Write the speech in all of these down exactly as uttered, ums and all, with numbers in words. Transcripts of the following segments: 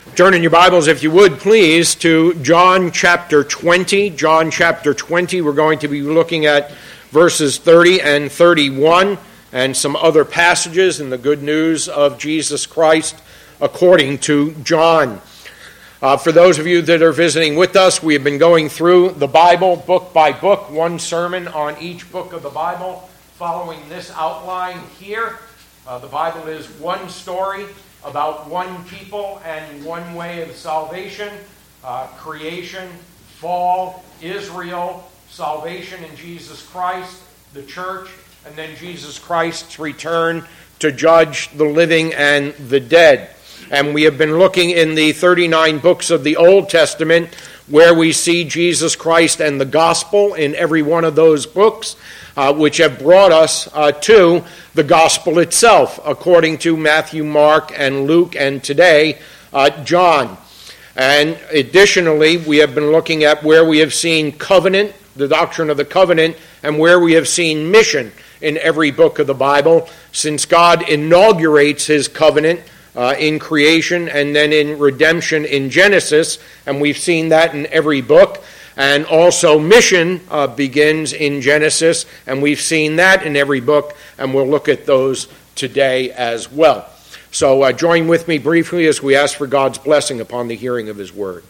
Turn in your Bibles, if you would, please, to John chapter twenty. John chapter twenty, we're going to be looking at verses thirty and thirty-one and some other passages in the good news of Jesus Christ according to John. Uh, for those of you that are visiting with us, we have been going through the Bible book by book, one sermon on each book of the Bible, following this outline here. Uh, the Bible is one story about one people and one way of salvation, uh, creation, fall, Israel, salvation in Jesus Christ, the church, and then Jesus Christ's return to judge the living and the dead. And we have been looking in the thirty-nine books of the Old Testament where we see Jesus Christ and the gospel in every one of those books, uh, which have brought us uh, to the gospel itself, according to Matthew, Mark, and Luke, and today, uh, John. And additionally, we have been looking at where we have seen covenant, the doctrine of the covenant, and where we have seen mission in every book of the Bible, since God inaugurates his covenant Uh, in creation and then in redemption in Genesis, and we've seen that in every book. And also mission uh, begins in Genesis, and we've seen that in every book, and we'll look at those today as well. So uh, join with me briefly as we ask for God's blessing upon the hearing of his word.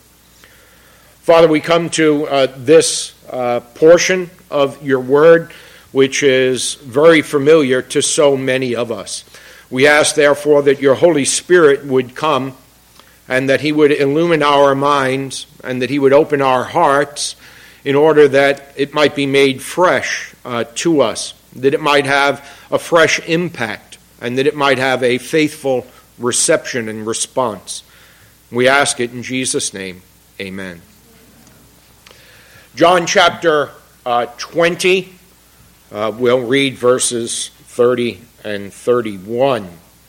Father, we come to uh, this uh, portion of your word, which is very familiar to so many of us. We ask, therefore, that your Holy Spirit would come and that he would illumine our minds and that he would open our hearts in order that it might be made fresh uh, to us, that it might have a fresh impact, and that it might have a faithful reception and response. We ask it in Jesus' name. Amen. John chapter uh, twenty, uh, we'll read verses thirty and thirty-one.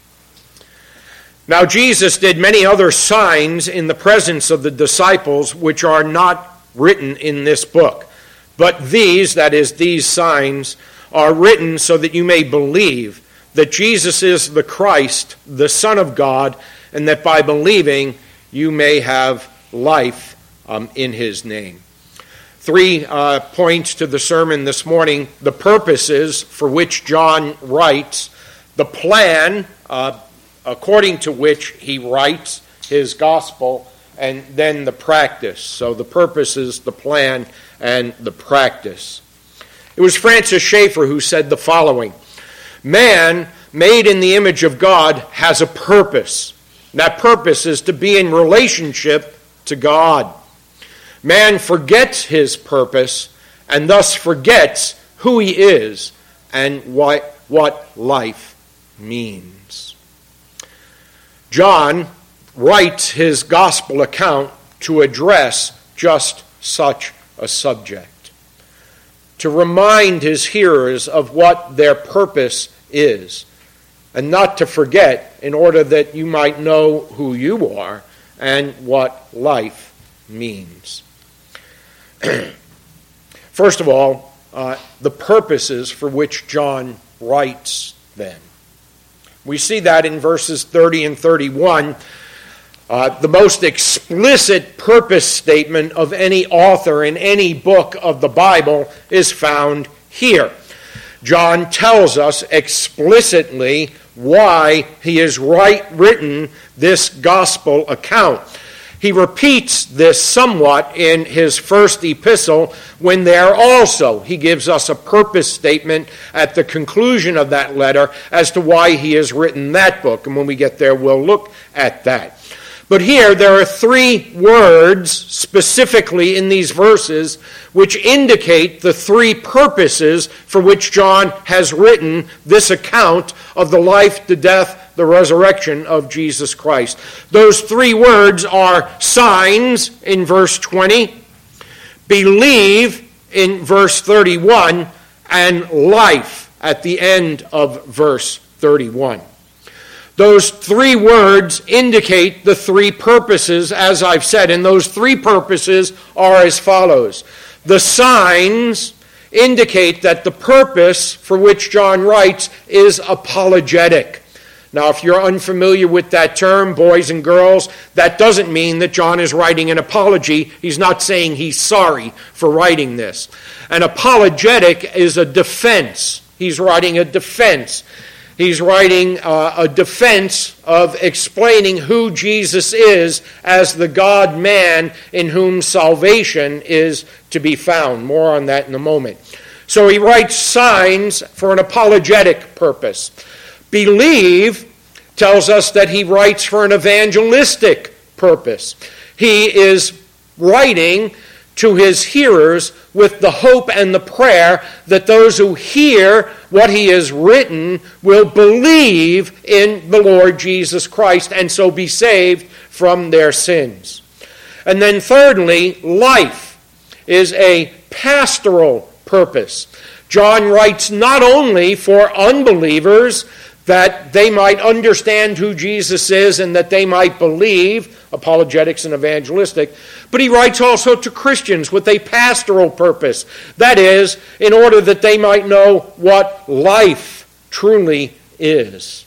Now Jesus did many other signs in the presence of the disciples, which are not written in this book. But these, that is, these signs, are written so that you may believe that Jesus is the Christ, the Son of God, and that by believing you may have life um, in his name. Three uh, points to the sermon this morning: the purposes for which John writes, the plan uh, according to which he writes his gospel, and then the practice. So the purposes, the plan, and the practice. It was Francis Schaeffer who said the following: man made in the image of God has a purpose. That purpose is to be in relationship to God. Man forgets his purpose and thus forgets who he is and what, what life means. John writes his gospel account to address just such a subject, to remind his hearers of what their purpose is, and not to forget, in order that you might know who you are and what life means. First of all, uh, the purposes for which John writes then. We see that in verses thirty and thirty-one. Uh, the most explicit purpose statement of any author in any book of the Bible is found here. John tells us explicitly why he has write, written this gospel account. He repeats this somewhat in his first epistle, when there also he gives us a purpose statement at the conclusion of that letter as to why he has written that book. And when we get there, we'll look at that. But here there are three words specifically in these verses which indicate the three purposes for which John has written this account of the life, the death, the resurrection of Jesus Christ. Those three words are signs in verse twenty, believe in verse thirty-one, and life at the end of verse thirty-one. Those three words indicate the three purposes, as I've said, and those three purposes are as follows. The signs indicate that the purpose for which John writes is apologetic. Now, if you're unfamiliar with that term, boys and girls, that doesn't mean that John is writing an apology. He's not saying he's sorry for writing this. An apologetic is a defense. He's writing a defense. He's writing uh, a defense of explaining who Jesus is as the God-man in whom salvation is to be found. More on that in a moment. So he writes signs for an apologetic purpose. Believe tells us that he writes for an evangelistic purpose. He is writing to his hearers with the hope and the prayer that those who hear what he has written will believe in the Lord Jesus Christ and so be saved from their sins. And then thirdly, life is a pastoral purpose. John writes not only for unbelievers that they might understand who Jesus is and that they might believe, apologetics and evangelistic, but he writes also to Christians with a pastoral purpose. That is, in order that they might know what life truly is.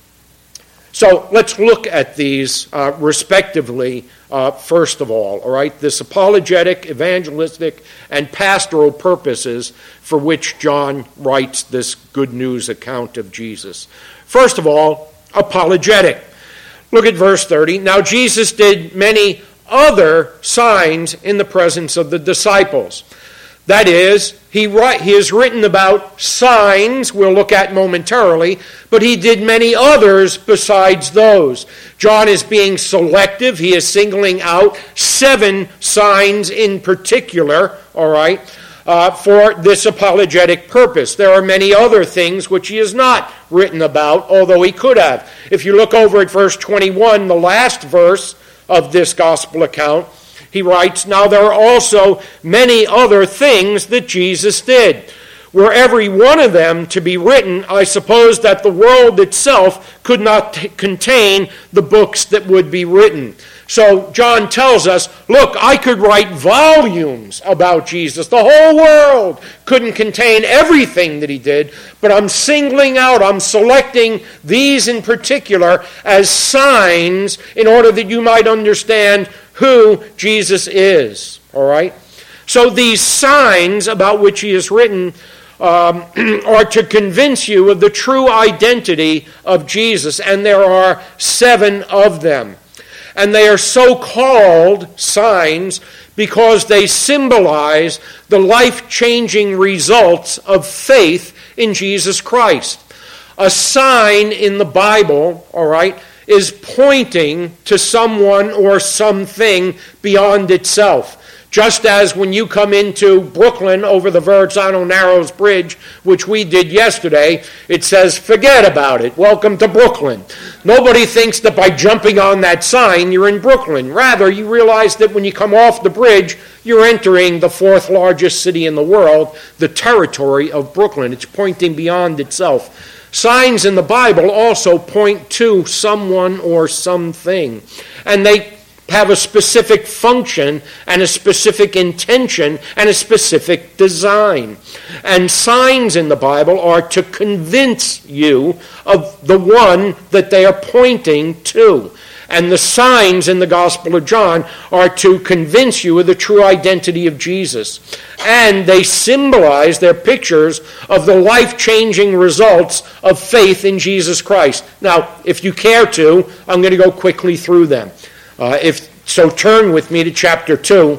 So let's look at these uh, respectively, uh, first of all, all right? This apologetic, evangelistic, and pastoral purposes for which John writes this good news account of Jesus. First of all, apologetic. Look at verse thirty. Now Jesus did many other signs in the presence of the disciples. That is, he, write, he has written about signs we'll look at momentarily, but he did many others besides those. John is being selective. He is singling out seven signs in particular, all right, uh, for this apologetic purpose. There are many other things which he has not written about, although he could have. If you look over at verse twenty-one, the last verse of this gospel account, he writes, now there are also many other things that Jesus did. Were every one of them to be written, I suppose that the world itself could not t- contain the books that would be written. So John tells us, look, I could write volumes about Jesus. The whole world couldn't contain everything that he did, but I'm singling out, I'm selecting these in particular as signs in order that you might understand who Jesus is. All right? So these signs about which he has written um, are to convince you of the true identity of Jesus, and there are seven of them. And they are so called signs because they symbolize the life-changing results of faith in Jesus Christ. A sign in the Bible, all right, is pointing to someone or something beyond itself. Just as when you come into Brooklyn over the Verrazano Narrows Bridge, which we did yesterday, it says, forget about it, welcome to Brooklyn. Nobody thinks that by jumping on that sign you're in Brooklyn. Rather, you realize that when you come off the bridge, you're entering the fourth largest city in the world, the territory of Brooklyn. It's pointing beyond itself. Signs in the Bible also point to someone or something, and they have a specific function and a specific intention and a specific design. And signs in the Bible are to convince you of the one that they are pointing to. And the signs in the Gospel of John are to convince you of the true identity of Jesus. And they symbolize, they're pictures of the life-changing results of faith in Jesus Christ. Now, if you care to, I'm going to go quickly through them. Uh, if so, turn with me to chapter two,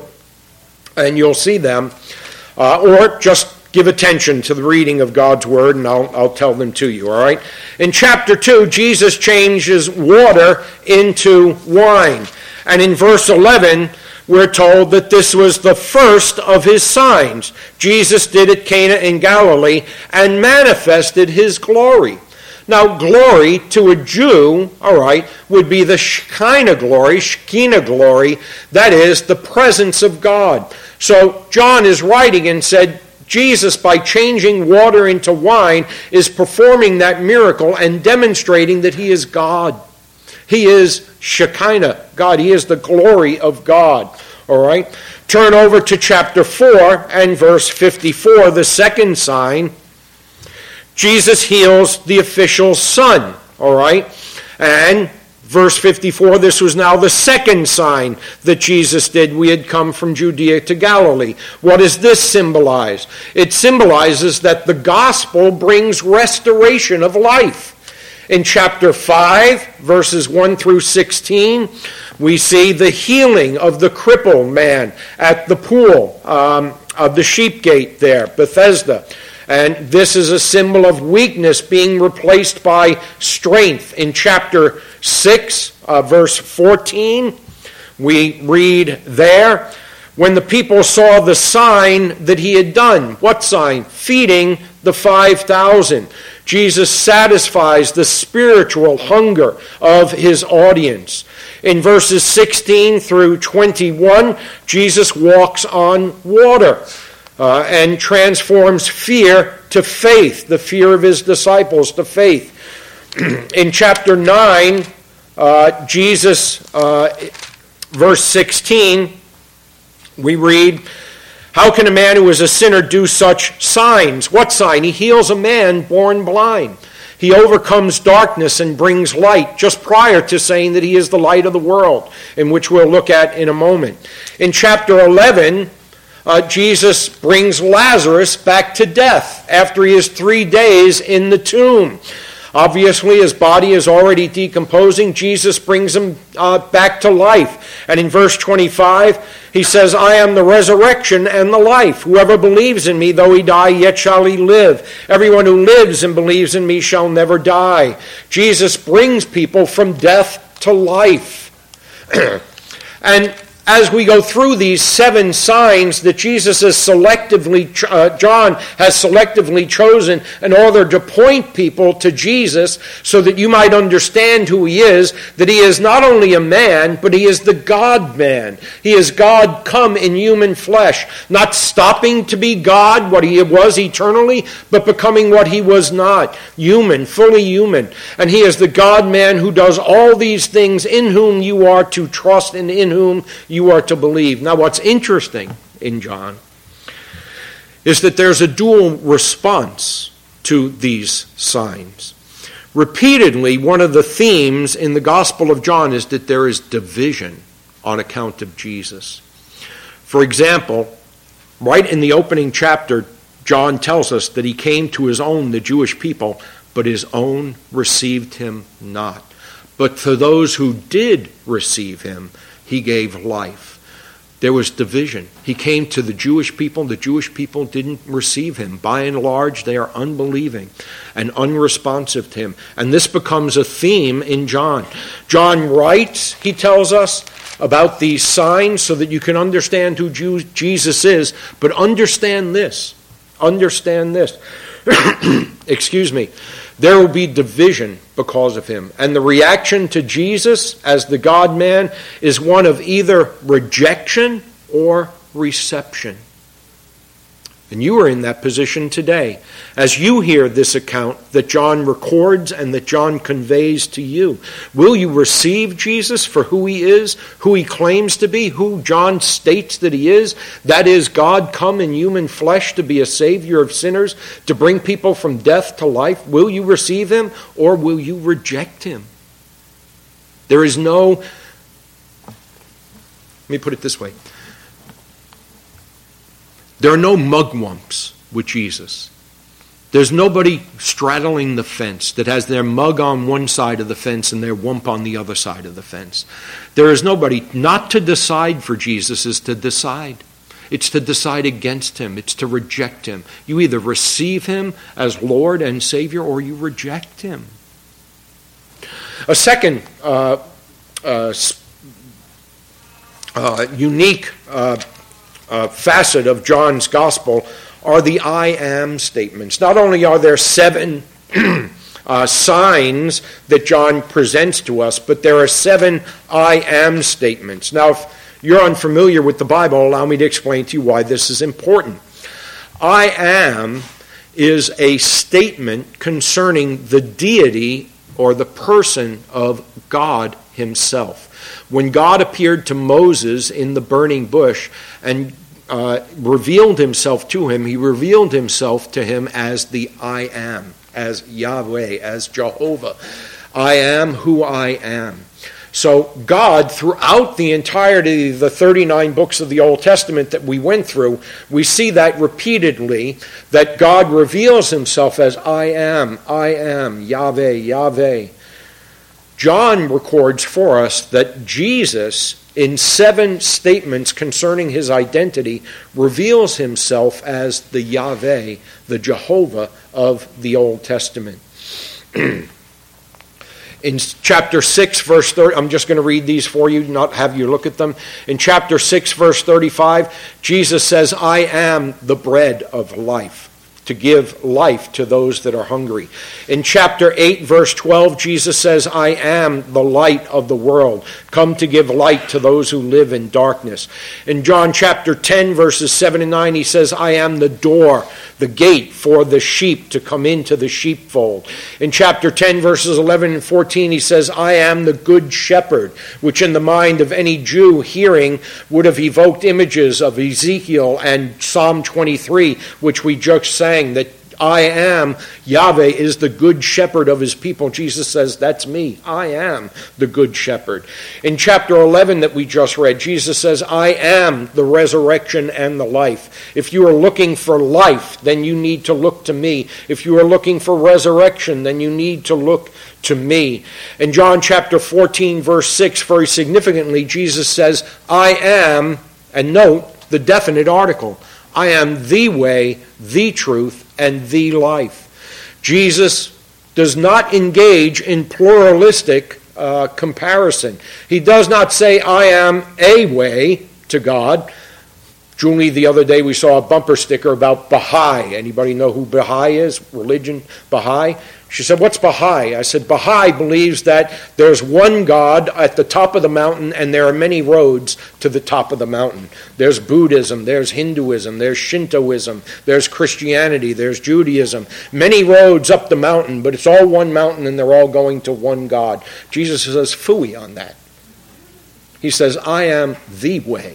and you'll see them. Uh, or just give attention to the reading of God's Word, and I'll, I'll tell them to you, all right? In chapter two, Jesus changes water into wine. And in verse eleven, we're told that this was the first of his signs. Jesus did at Cana in Galilee and manifested his glory. Now, glory to a Jew, all right, would be the Shekinah glory, Shekinah glory, that is, the presence of God. So John is writing and said, Jesus, by changing water into wine, is performing that miracle and demonstrating that he is God. He is Shekinah, God. He is the glory of God, all right? Turn over to chapter four and verse fifty-four, the second sign. Jesus heals the official's son, all right? And verse fifty-four, this was now the second sign that Jesus did. We had come from Judea to Galilee. What does this symbolize? It symbolizes that the gospel brings restoration of life. In chapter five, verses one through sixteen, we see the healing of the crippled man at the pool um, of the sheep gate there, Bethesda. And this is a symbol of weakness being replaced by strength. In chapter six, uh, verse fourteen, we read there, when the people saw the sign that he had done. What sign? Feeding the five thousand. Jesus satisfies the spiritual hunger of his audience. In verses sixteen through twenty-one, Jesus walks on water uh, and transforms fear to faith, the fear of his disciples to faith. In chapter nine, uh, Jesus, uh, verse sixteen, we read, how can a man who is a sinner do such signs? What sign? He heals a man born blind. He overcomes darkness and brings light, just prior to saying that he is the light of the world, in which we'll look at in a moment. In chapter eleven, uh, Jesus brings Lazarus back to death after he is three days in the tomb. Obviously, his body is already decomposing. Jesus brings him uh, back to life. And in verse twenty-five, he says, I am the resurrection and the life. Whoever believes in me, though he die, yet shall he live. Everyone who lives and believes in me shall never die. Jesus brings people from death to life. And as we go through these seven signs that Jesus has selectively, uh, John has selectively chosen in order to point people to Jesus so that you might understand who he is, that he is not only a man, but he is the God-man. He is God come in human flesh, not stopping to be God, what he was eternally, but becoming what he was not, human, fully human. And he is the God-man who does all these things, in whom you are to trust and in whom you are to believe. Now, what's interesting in John is that there's a dual response to these signs. Repeatedly, one of the themes in the Gospel of John is that there is division on account of Jesus. For example, right in the opening chapter, John tells us that he came to his own, the Jewish people, but his own received him not. But for those who did receive him, he gave life. There was division. He came to the Jewish people. The Jewish people didn't receive him. By and large, they are unbelieving and unresponsive to him. And this becomes a theme in John. John writes, he tells us, about these signs so that you can understand who Jesus is. But understand this. Understand this. Excuse me. There will be division because of him. And the reaction to Jesus as the God-man is one of either rejection or reception. And you are in that position today. As you hear this account that John records and that John conveys to you, will you receive Jesus for who he is, who he claims to be, who John states that he is? That is, God come in human flesh to be a savior of sinners, to bring people from death to life. Will you receive him or will you reject him? There is no, let me put it this way. There are no mugwumps with Jesus. There's nobody straddling the fence that has their mug on one side of the fence and their wump on the other side of the fence. There is nobody. Not to decide for Jesus is to decide. It's to decide against him. It's to reject him. You either receive him as Lord and Savior or you reject him. A second uh, uh, uh, unique uh, Uh, facet of John's gospel are the I am statements. Not only are there seven uh, signs that John presents to us, but there are seven I am statements. Now, if you're unfamiliar with the Bible, allow me to explain to you why this is important. I am is a statement concerning the deity or the person of God himself. When God appeared to Moses in the burning bush and uh, revealed himself to him, he revealed himself to him as the I am, as Yahweh, as Jehovah. I am who I am. So God, throughout the entirety of the thirty-nine books of the Old Testament that we went through, we see that repeatedly, that God reveals himself as I am, I am, Yahweh, Yahweh. John records for us that Jesus, in seven statements concerning his identity, reveals himself as the Yahweh, the Jehovah of the Old Testament. In chapter six, verse thirty, I'm just going to read these for you, not have you look at them. In chapter six, verse thirty-five, Jesus says, I am the bread of life, to give life to those that are hungry. In chapter eight, verse twelve, Jesus says, I am the light of the world, come to give light to those who live in darkness. In John chapter ten, verses seven and nine, he says, I am the door, the gate for the sheep to come into the sheepfold. In chapter ten, verses eleven and fourteen, he says, I am the good shepherd, which in the mind of any Jew hearing would have evoked images of Ezekiel and Psalm twenty-three, which we just sang, that I am, Yahweh is the good shepherd of his people. Jesus says, that's me. I am the good shepherd. In chapter eleven that we just read, Jesus says, I am the resurrection and the life. If you are looking for life, then you need to look to me. If you are looking for resurrection, then you need to look to me. In John chapter fourteen, verse six, very significantly, Jesus says, I am, and note the definite article, I am the way, the truth, and the life. Jesus does not engage in pluralistic uh, comparison. He does not say, I am a way to God. Julie, the other day we saw a bumper sticker about Baha'i. Anybody know who Baha'i is? Religion, Baha'i? She said, what's Baha'i? I said, Baha'i believes that there's one God at the top of the mountain and there are many roads to the top of the mountain. There's Buddhism, there's Hinduism, there's Shintoism, there's Christianity, there's Judaism. Many roads up the mountain, but it's all one mountain and they're all going to one God. Jesus says, phooey on that. He says, I am the way.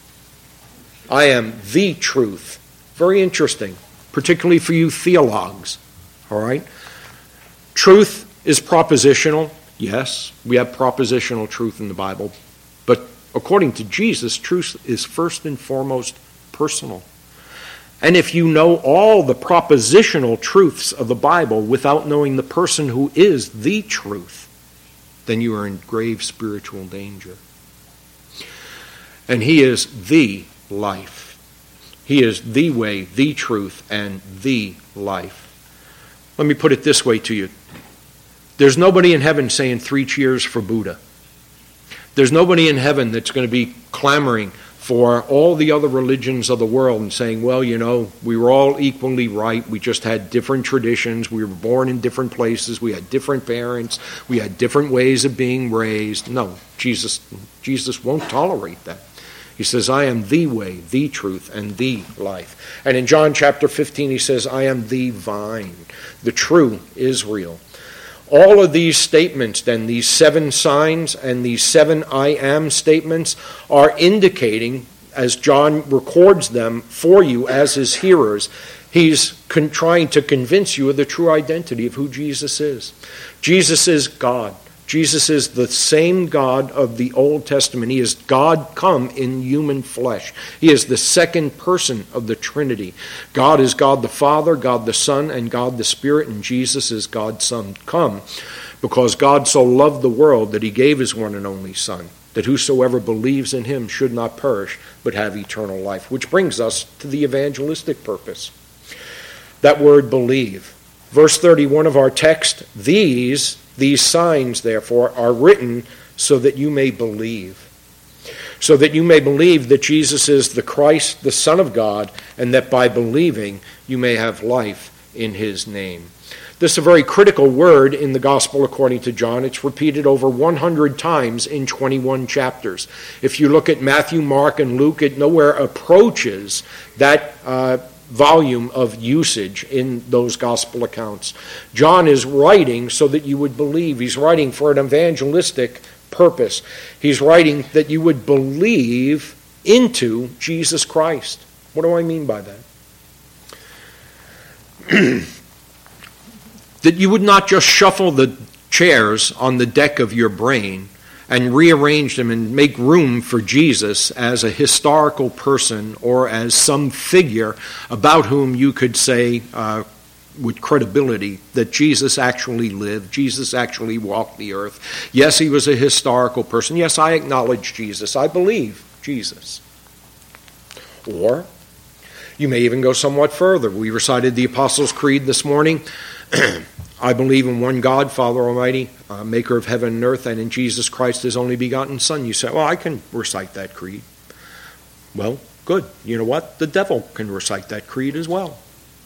I am the truth. Very interesting, particularly for you theologues, all right? Truth is propositional. Yes, we have propositional truth in the Bible. But according to Jesus, truth is first and foremost personal. And if you know all the propositional truths of the Bible without knowing the person who is the truth, then you are in grave spiritual danger. And he is the life. He is the way, the truth, and the life. Let me put it this way to you. There's nobody in heaven saying three cheers for Buddha. There's nobody in heaven that's going to be clamoring for all the other religions of the world and saying, well, you know, we were all equally right. We just had different traditions. We were born in different places. We had different parents. We had different ways of being raised. No, Jesus, Jesus won't tolerate that. He says, I am the way, the truth, and the life. And in John chapter fifteen, he says, I am the vine, the true Israel. All of these statements, then, these seven signs and these seven I am statements are indicating, as John records them for you as his hearers, he's con- trying to convince you of the true identity of who Jesus is. Jesus is God. Jesus is the same God of the Old Testament. He is God come in human flesh. He is the second person of the Trinity. God is God the Father, God the Son, and God the Spirit, and Jesus is God's Son come, because God so loved the world that he gave his one and only Son, that whosoever believes in him should not perish, but have eternal life. Which brings us to the evangelistic purpose. That word believe. Verse thirty-one of our text, these These signs, therefore, are written so that you may believe. So that you may believe that Jesus is the Christ, the Son of God, and that by believing you may have life in his name. This is a very critical word in the Gospel according to John. It's repeated over one hundred times in twenty-one chapters. If you look at Matthew, Mark, and Luke, it nowhere approaches that uh, volume of usage in those gospel accounts. John is writing so that you would believe. He's writing for an evangelistic purpose. He's writing that you would believe into Jesus Christ. What do I mean by that? That you would not just shuffle the chairs on the deck of your brain and rearrange them and make room for Jesus as a historical person or as some figure about whom you could say uh, with credibility that Jesus actually lived, Jesus actually walked the earth. Yes, he was a historical person. Yes, I acknowledge Jesus. I believe Jesus. Or you may even go somewhat further. We recited the Apostles' Creed this morning. I believe in one God, Father Almighty, uh, maker of heaven and earth, and in Jesus Christ, his only begotten Son. You say, well, I can recite that creed. Well, good. You know what? The devil can recite that creed as well.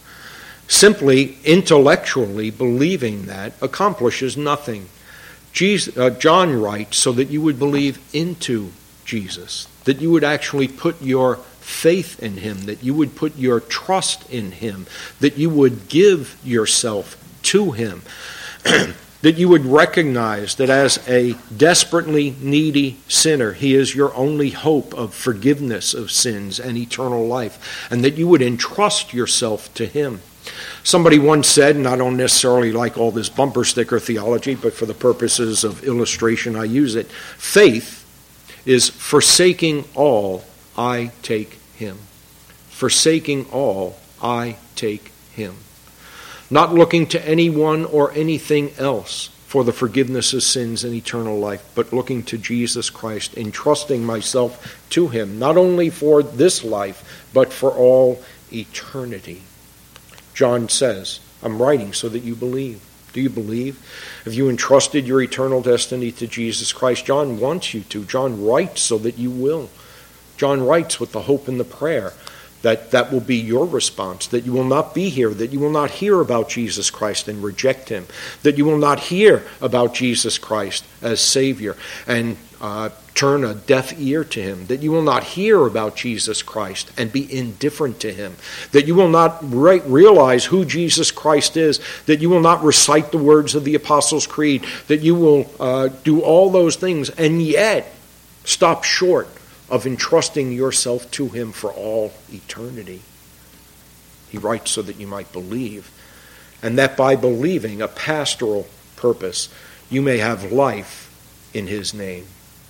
Simply intellectually believing that accomplishes nothing. Jesus, uh, John writes so that you would believe into Jesus, that you would actually put your faith in him, that you would put your trust in him, that you would give yourself to him, that you would recognize that as a desperately needy sinner, he is your only hope of forgiveness of sins and eternal life, and that you would entrust yourself to him. Somebody once said, and I don't necessarily like all this bumper sticker theology, but for the purposes of illustration I use it, faith is forsaking all, I take him. Forsaking all, I take him. Not looking to anyone or anything else for the forgiveness of sins and eternal life, but looking to Jesus Christ, entrusting myself to him, not only for this life, but for all eternity. John says, I'm writing so that you believe. Do you believe? Have you entrusted your eternal destiny to Jesus Christ? John wants you to. John writes so that you will. John writes with the hope and the prayer that that will be your response, that you will not be here, that you will not hear about Jesus Christ and reject him, that you will not hear about Jesus Christ as Savior and uh, turn a deaf ear to him, that you will not hear about Jesus Christ and be indifferent to him, that you will not re- realize who Jesus Christ is, that you will not recite the words of the Apostles' Creed, that you will uh, do all those things and yet stop short of entrusting yourself to him for all eternity. He writes so that you might believe, and that by believing a pastoral purpose, you may have life in his name.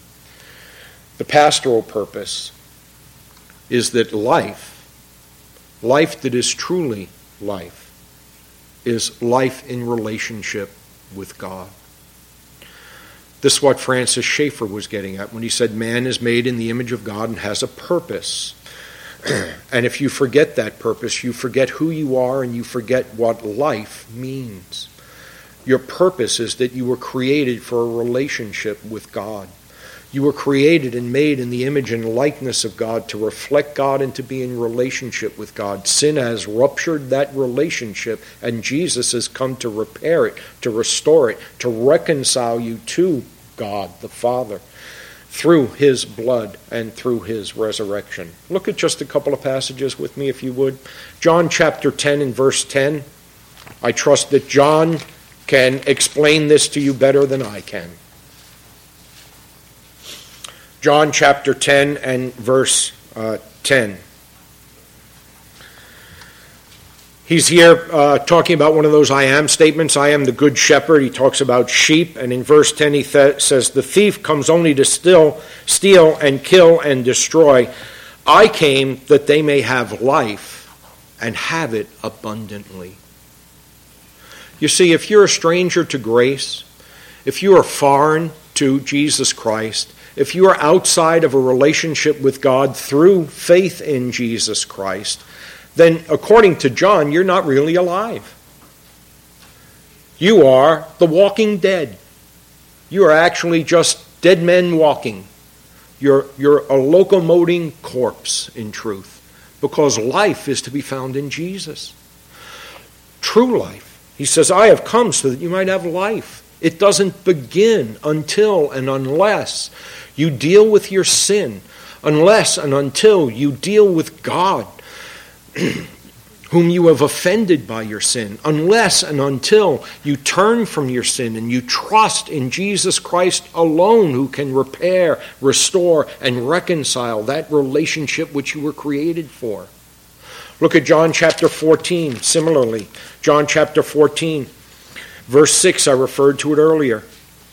The pastoral purpose is that life, life that is truly life, is life in relationship with God. This is what Francis Schaeffer was getting at when he said man is made in the image of God and has a purpose. And if you forget that purpose, you forget who you are and you forget what life means. Your purpose is that you were created for a relationship with God. You were created and made in the image and likeness of God to reflect God and to be in relationship with God. Sin has ruptured that relationship, and Jesus has come to repair it, to restore it, to reconcile you to God the Father through his blood and through his resurrection. Look at just a couple of passages with me, if you would. John chapter ten and verse ten. I trust that John can explain this to you better than I can. John chapter ten and verse uh, ten. He's here uh, talking about one of those I am statements. I am the good shepherd. He talks about sheep. And in verse ten he th- says, the thief comes only to steal, steal and kill and destroy. I came that they may have life and have it abundantly. You see, if you're a stranger to grace, if you are foreign to Jesus Christ, if you are outside of a relationship with God through faith in Jesus Christ, then according to John, you're not really alive. You are the walking dead. You are actually just dead men walking. You're, you're a locomoting corpse in truth, because life is to be found in Jesus. True life. He says, I have come so that you might have life. It doesn't begin until and unless you deal with your sin, unless and until you deal with God, whom you have offended by your sin, unless and until you turn from your sin and you trust in Jesus Christ alone, who can repair, restore, and reconcile that relationship which you were created for. Look at John chapter fourteen, similarly. John chapter fourteen. Verse six, I referred to it earlier.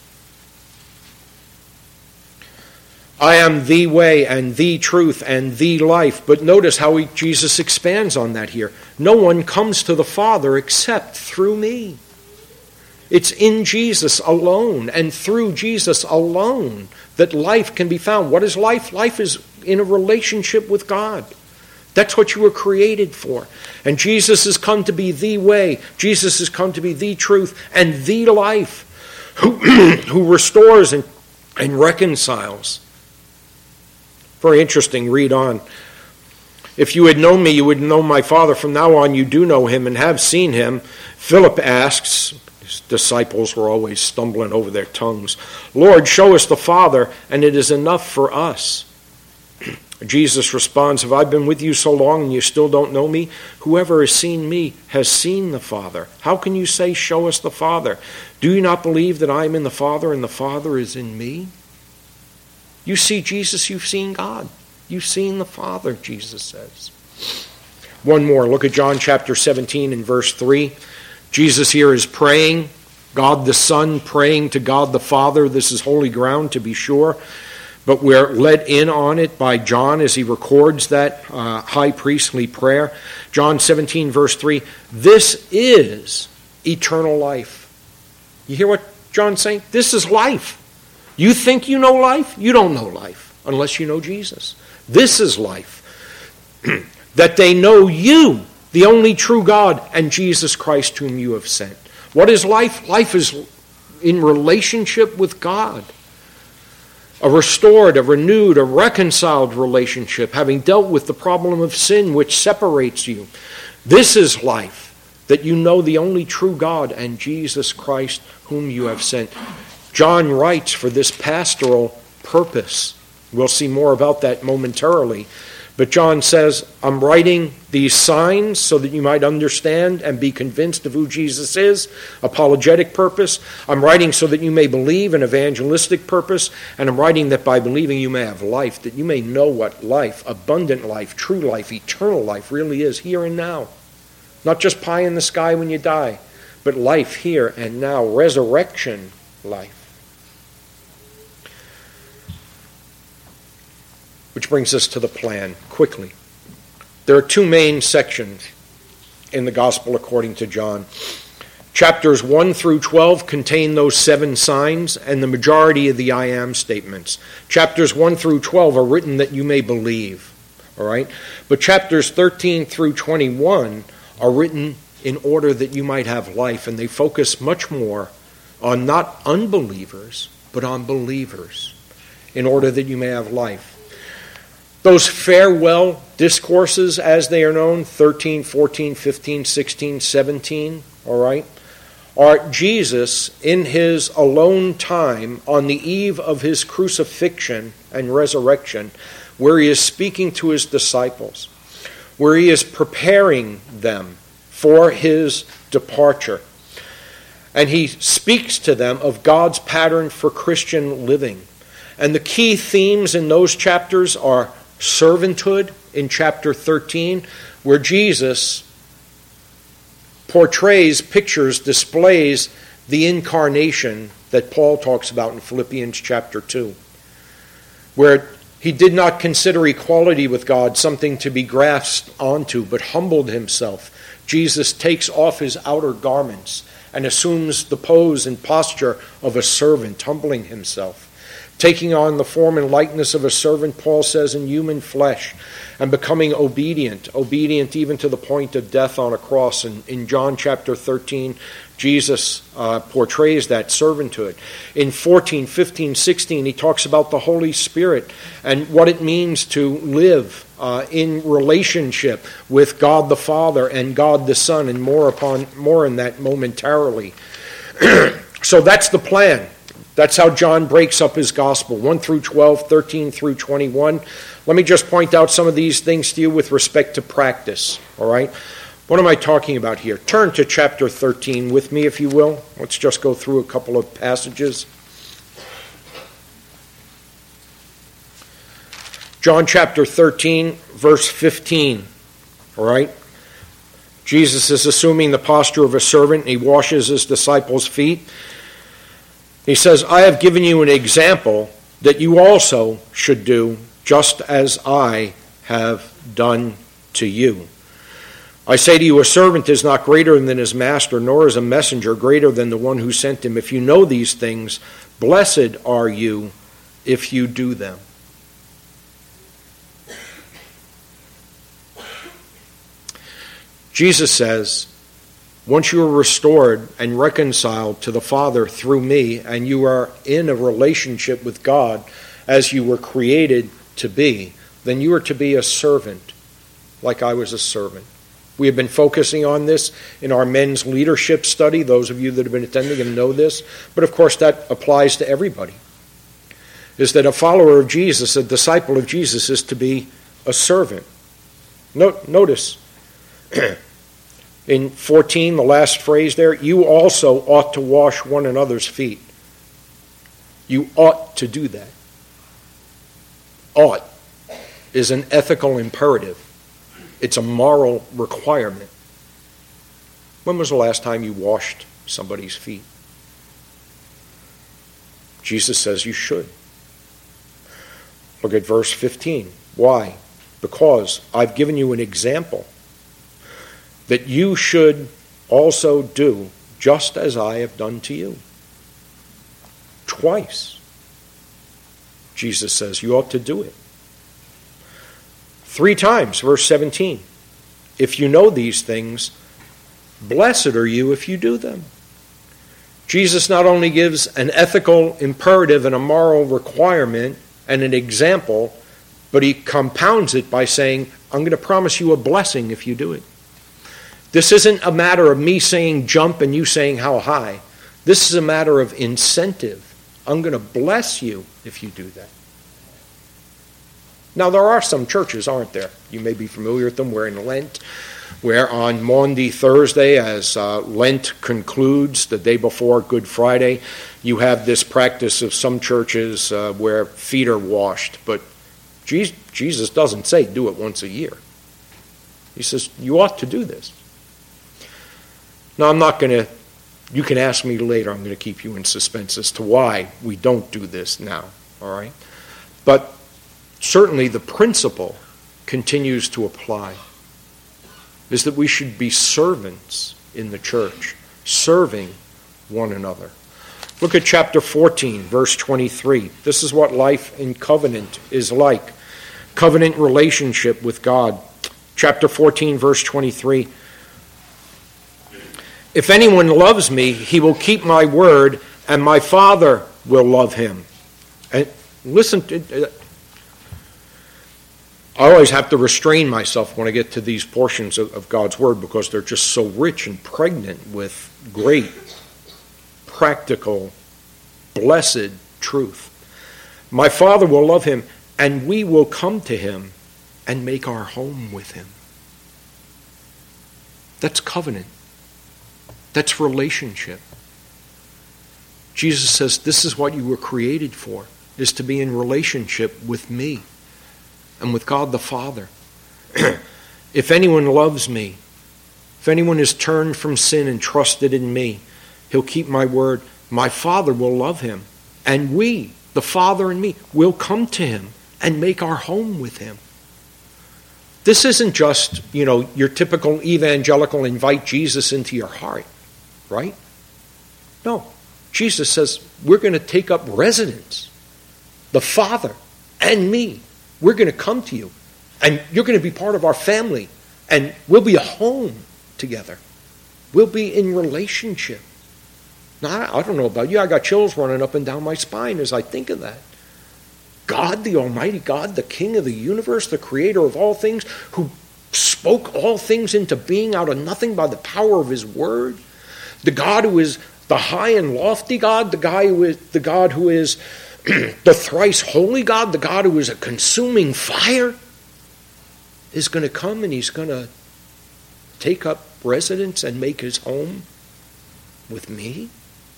I am the way and the truth and the life. But notice how he, Jesus expands on that here. No one comes to the Father except through me. It's in Jesus alone and through Jesus alone that life can be found. What is life? Life is in a relationship with God. That's what you were created for. And Jesus has come to be the way. Jesus has come to be the truth and the life, who, who restores and, and reconciles. Very interesting. Read on. If you had known me, you would know my Father. From now on, you do know him and have seen him. Philip asks, his disciples were always stumbling over their tongues, Lord, show us the Father, and it is enough for us. Jesus responds, have I been with you so long and you still don't know me? Whoever has seen me has seen the Father. How can you say, show us the Father? Do you not believe that I am in the Father and the Father is in me? You see Jesus, you've seen God. You've seen the Father, Jesus says. One more. Look at John chapter seventeen and verse three. Jesus here is praying. God the Son praying to God the Father. This is holy ground, to be sure. But we're led in on it by John as he records that uh, high priestly prayer. John seventeen, verse three. This is eternal life. You hear what John's saying? This is life. You think you know life? You don't know life unless you know Jesus. This is life. That they know you, the only true God, and Jesus Christ whom you have sent. What is life? Life is in relationship with God. A restored, a renewed, a reconciled relationship, having dealt with the problem of sin which separates you. This is life, that you know the only true God and Jesus Christ whom you have sent. John writes for this pastoral purpose. We'll see more about that momentarily. But John says, I'm writing these signs so that you might understand and be convinced of who Jesus is, apologetic purpose. I'm writing so that you may believe, an evangelistic purpose. And I'm writing that by believing you may have life, that you may know what life, abundant life, true life, eternal life really is here and now. Not just pie in the sky when you die, but life here and now, resurrection life. Which brings us to the plan, quickly. There are two main sections in the Gospel according to John. Chapters one through twelve contain those seven signs and the majority of the I am statements. Chapters one through twelve are written that you may believe, all right? But chapters thirteen through twenty-one are written in order that you might have life, and they focus much more on not unbelievers, but on believers, in order that you may have life. Those farewell discourses, as they are known, thirteen, fourteen, fifteen, sixteen, seventeen, all right, are Jesus in his alone time on the eve of his crucifixion and resurrection, where he is speaking to his disciples, where he is preparing them for his departure. And he speaks to them of God's pattern for Christian living. And the key themes in those chapters are servanthood in chapter thirteen, where Jesus portrays, pictures, displays the incarnation that Paul talks about in Philippians chapter two, where he did not consider equality with God something to be grasped onto, but humbled himself. Jesus takes off his outer garments and assumes the pose and posture of a servant, humbling himself. Taking on the form and likeness of a servant, Paul says, in human flesh, and becoming obedient, obedient even to the point of death on a cross. And in John chapter thirteen, Jesus uh, portrays that servanthood. In fourteen, fifteen, sixteen, he talks about the Holy Spirit and what it means to live uh, in relationship with God the Father and God the Son, and more upon more in that momentarily. So that's the plan. That's how John breaks up his gospel, one through twelve, thirteen through twenty-one. Let me just point out some of these things to you with respect to practice, all right? What am I talking about here? Turn to chapter thirteen with me, if you will. Let's just go through a couple of passages. John chapter thirteen, verse fifteen, all right? Jesus is assuming the posture of a servant. He washes his disciples' feet. He says, I have given you an example that you also should do, just as I have done to you. I say to you, a servant is not greater than his master, nor is a messenger greater than the one who sent him. If you know these things, blessed are you if you do them. Jesus says, once you are restored and reconciled to the Father through me, and you are in a relationship with God as you were created to be, then you are to be a servant, like I was a servant. We have been focusing on this in our men's leadership study. Those of you that have been attending and know this. But of course that applies to everybody. Is that a follower of Jesus, a disciple of Jesus, is to be a servant. Notice in fourteen, the last phrase there, you also ought to wash one another's feet. You ought to do that. Ought is an ethical imperative. It's a moral requirement. When was the last time you washed somebody's feet? Jesus says you should. Look at verse fifteen. Why? Because I've given you an example that you should also do just as I have done to you. Twice, Jesus says you ought to do it. Three times, verse seventeen. If you know these things, blessed are you if you do them. Jesus not only gives an ethical imperative and a moral requirement and an example, but he compounds it by saying, I'm going to promise you a blessing if you do it. This isn't a matter of me saying jump and you saying how high. This is a matter of incentive. I'm going to bless you if you do that. Now, there are some churches, aren't there? You may be familiar with them. We're in Lent, where on Maundy Thursday, as uh, Lent concludes, the day before Good Friday, you have this practice of some churches uh, where feet are washed. But Jesus doesn't say do it once a year. He says you ought to do this. Now, I'm not going to, you can ask me later, I'm going to keep you in suspense as to why we don't do this now, all right? But certainly the principle continues to apply, is that we should be servants in the church, serving one another. Look at chapter fourteen, verse twenty-three. This is what life in covenant is like. Covenant relationship with God. Chapter fourteen, verse twenty-three. If anyone loves me, he will keep my word, and my Father will love him. And listen, to, I always have to restrain myself when I get to these portions of, of God's word because they're just so rich and pregnant with great, practical, blessed truth. My Father will love him, and we will come to him and make our home with him. That's covenant. That's relationship. Jesus says this is what you were created for, is to be in relationship with me and with God the Father. If anyone loves me, if anyone is turned from sin and trusted in me, he'll keep my word. My Father will love him. And we, the Father and me, will come to him and make our home with him. This isn't just, you know, your typical evangelical invite Jesus into your heart, right? No. Jesus says we're going to take up residence. The Father and me. We're going to come to you. And you're going to be part of our family. And we'll be a home together. We'll be in relationship. Now, I don't know about you. I got chills running up and down my spine as I think of that. God, the Almighty God, the King of the universe, the Creator of all things, who spoke all things into being out of nothing by the power of his word. The God who is the high and lofty God, the guy who is the God who is the thrice holy God, the God who is a consuming fire, is going to come and he's going to take up residence and make his home with me.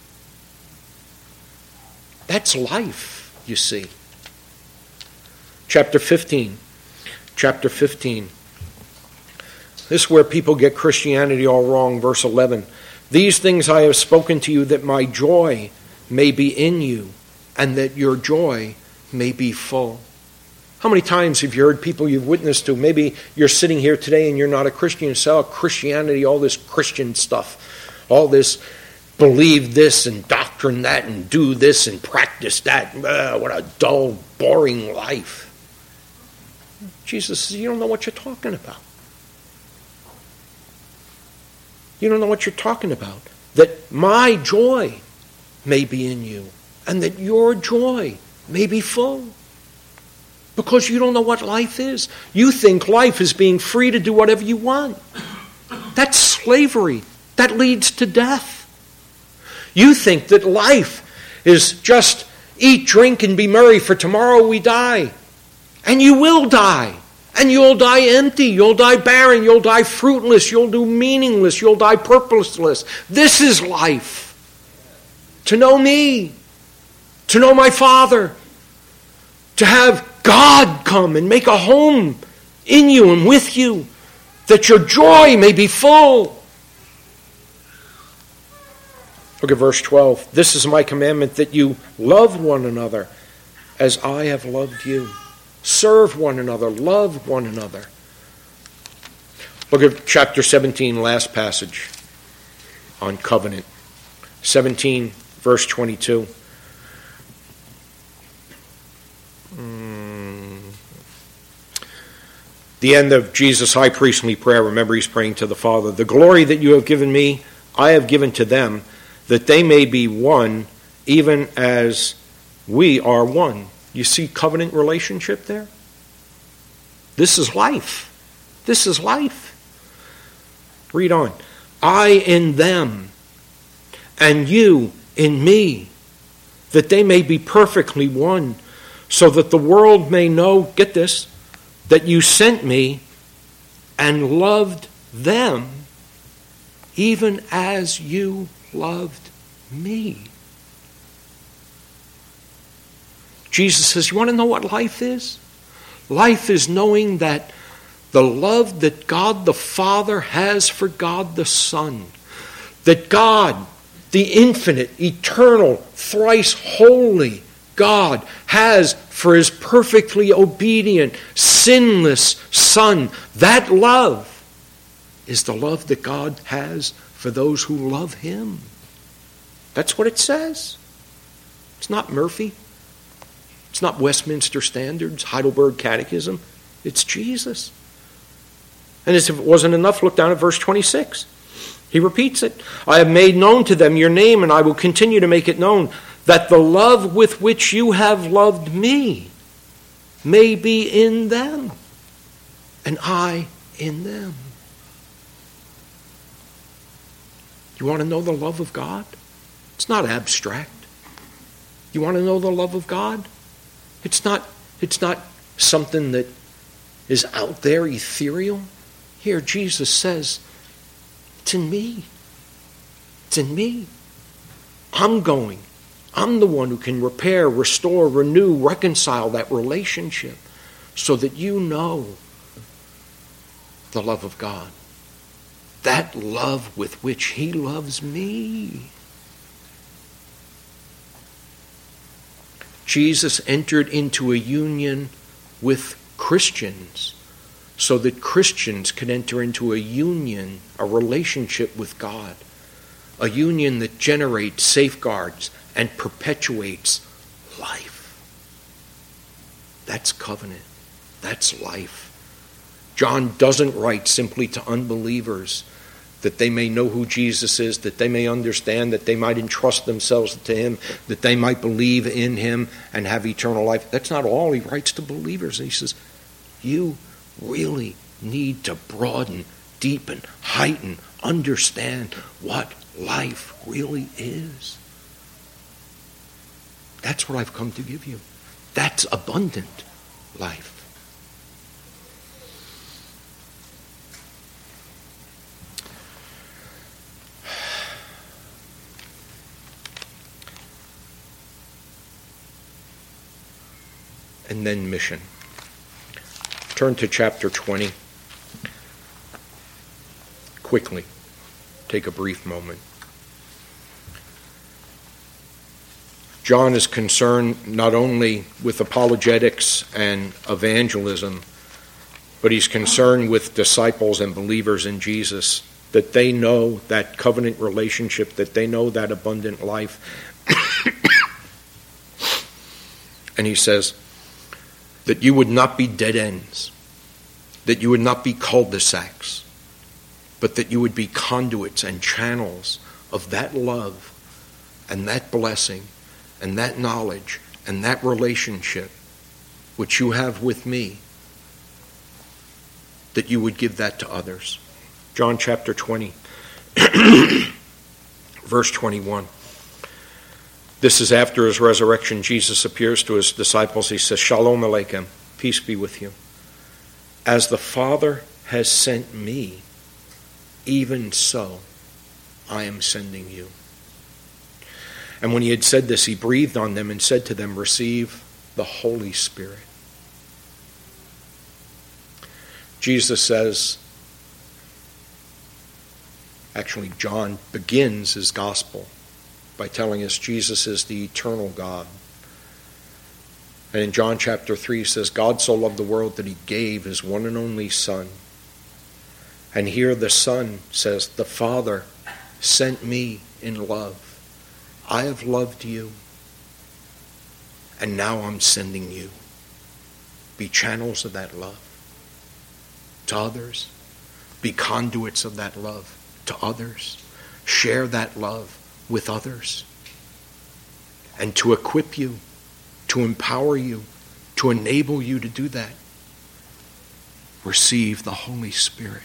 That's life, you see. Chapter fifteen. Chapter fifteen. This is where people get Christianity all wrong. Verse eleven. These things I have spoken to you that my joy may be in you and that your joy may be full. How many times have you heard people you've witnessed to? Maybe you're sitting here today and you're not a Christian. You say, oh, Christianity, all this Christian stuff, all this believe this and doctrine that and do this and practice that. Uh, what a dull, boring life. Jesus says, you don't know what you're talking about. You don't know what you're talking about. That my joy may be in you and that your joy may be full. Because you don't know what life is. You think life is being free to do whatever you want. That's slavery. That leads to death. You think that life is just eat, drink, and be merry, for tomorrow we die. And you will die. And you'll die empty, you'll die barren, you'll die fruitless, you'll do meaningless, you'll die purposeless. This is life. To know me, to know my Father, to have God come and make a home in you and with you, that your joy may be full. Look at verse twelve. This is my commandment, that you love one another as I have loved you. Serve one another. Love one another. Look at chapter seventeen, last passage on covenant. seventeen, verse twenty-two. Mm. The end of Jesus' high priestly prayer. Remember, he's praying to the Father. The glory that you have given me, I have given to them, that they may be one, even as we are one. You see covenant relationship there? This is life. This is life. Read on. I in them, and you in me, that they may be perfectly one, so that the world may know, get this, that you sent me and loved them, even as you loved me. Jesus says, you want to know what life is? Life is knowing that the love that God the Father has for God the Son, that God, the infinite, eternal, thrice holy God, has for his perfectly obedient, sinless Son. That love is the love that God has for those who love him. That's what it says. It's not Murphy. It's not Westminster Standards, Heidelberg Catechism. It's Jesus. And as if it wasn't enough, look down at verse twenty-six. He repeats it. I have made known to them your name, and I will continue to make it known, that the love with which you have loved me may be in them, and I in them. You want to know the love of God? It's not abstract. You want to know the love of God? It's not, it's not something that is out there, ethereal. Here, Jesus says, it's in me. It's in me. I'm going. I'm the one who can repair, restore, renew, reconcile that relationship so that you know the love of God. That love with which he loves me. Jesus entered into a union with Christians so that Christians could enter into a union, a relationship with God, a union that generates, safeguards, and perpetuates life. That's covenant. That's life. John doesn't write simply to unbelievers that they may know who Jesus is, that they may understand, that they might entrust themselves to him, that they might believe in him and have eternal life. That's not all. He writes to believers. And he says, you really need to broaden, deepen, heighten, understand what life really is. That's what I've come to give you. That's abundant life. And then mission. Turn to chapter twenty. quickly take a brief moment. John is concerned not only with apologetics and evangelism, but he's concerned with disciples and believers in Jesus, that they know that covenant relationship, that they know that abundant life. And he says that you would not be dead ends, that you would not be cul-de-sacs, but that you would be conduits and channels of that love and that blessing and that knowledge and that relationship which you have with me, that you would give that to others. John chapter twenty, verse twenty-one. This is after his resurrection. Jesus appears to his disciples. He says, Shalom Aleichem, peace be with you. As the Father has sent me, even so I am sending you. And when he had said this, he breathed on them and said to them, receive the Holy Spirit. Jesus says, actually John begins his gospel by telling us Jesus is the eternal God. And in John chapter three, he says, God so loved the world that he gave his one and only Son. And here the Son says, the Father sent me in love. I have loved you, and now I'm sending you. Be channels of that love to others. Be conduits of that love to others. Share that love with others. And to equip you, to empower you, to enable you to do that, receive the Holy Spirit,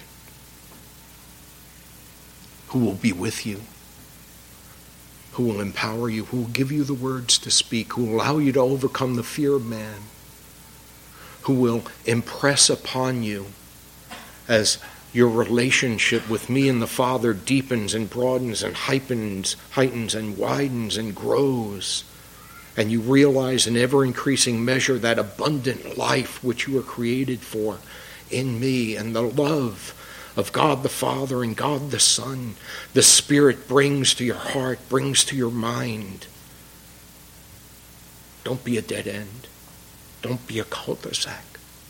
who will be with you, who will empower you, who will give you the words to speak, who will allow you to overcome the fear of man, who will impress upon you as your relationship with me and the Father deepens and broadens and heightens, heightens and widens and grows, and you realize in ever-increasing measure that abundant life which you were created for in me, and the love of God the Father and God the Son, the Spirit brings to your heart, brings to your mind. Don't be a dead end. Don't be a cul-de-sac.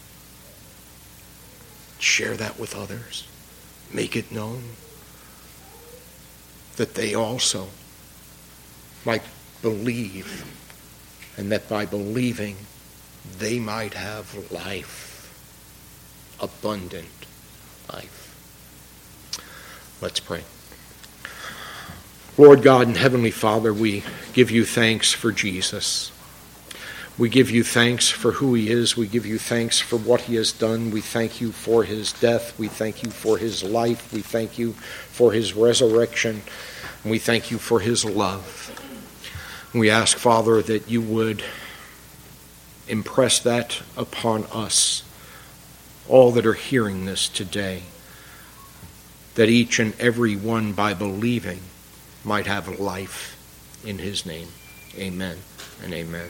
Share that with others. Make it known that they also might believe, and that by believing they might have life, abundant life. Let's pray. Lord God and Heavenly Father, we give you thanks for Jesus. We give you thanks for who he is. We give you thanks for what he has done. We thank you for his death. We thank you for his life. We thank you for his resurrection. And we thank you for his love. And we ask, Father, that you would impress that upon us, all that are hearing this today, that each and every one, by believing, might have life in his name. Amen and amen.